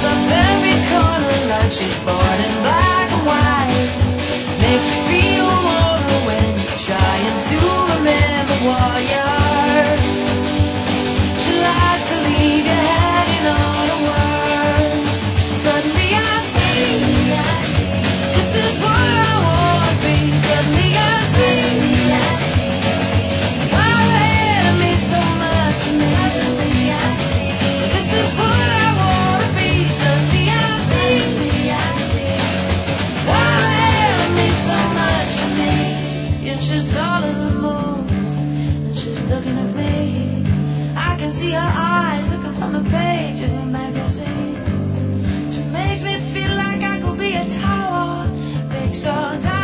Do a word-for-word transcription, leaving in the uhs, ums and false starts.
up every corner like she's born in black and white. Makes you feel warmer when you're trying to remember what you are. She likes to leave you hanging on a word. Suddenly I see, this is what I want to be. Suddenly I see, why the hell it means so much to me. Suddenly I see, this is what I want to be. Suddenly I see, why the hell it means so much to me. And she's taller than most, and she's looking at me. I can see her eyes looking from the page of her magazine. She makes me feel like I could be a tower, big so